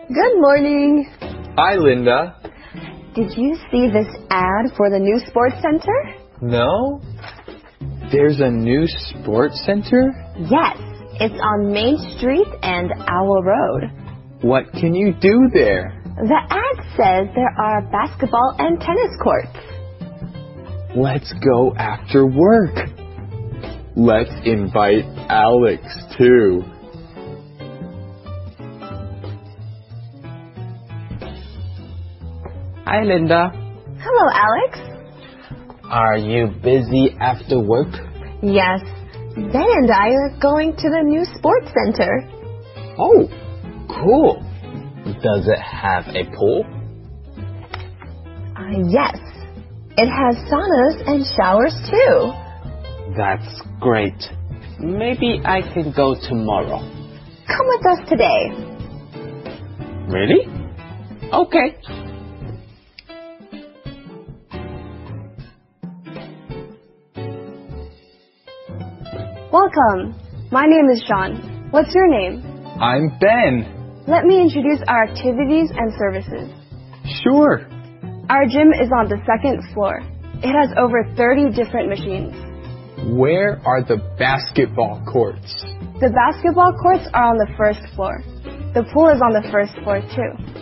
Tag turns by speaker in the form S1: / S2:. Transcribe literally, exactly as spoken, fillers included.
S1: Good morning.
S2: Hi, Linda.
S1: Did you see this ad for the new sports center?
S2: No? There's a new sports center?
S1: Yes, it's on Main Street and Owl Road.
S2: What can you do there?
S1: The ad says there are basketball and tennis courts.
S2: Let's go after work. Let's invite Alex, too.
S3: Hi, Linda.
S1: Hello, Alex.
S3: Are you busy after work?
S1: Yes, Ben and I are going to the new sports center.
S3: Oh, cool. Does it have a pool?
S1: Uh, yes, it has saunas and showers too.
S3: That's great. Maybe I can go tomorrow.
S1: Come with us today.
S3: Really? Okay.
S1: Welcome. My name is Sean. What's your name?
S2: I'm Ben.
S1: Let me introduce our activities and services.
S2: Sure.
S1: Our gym is on the second floor. It has over thirty different machines.
S2: Where are the basketball courts?
S1: The basketball courts are on the first floor. The pool is on the first floor too.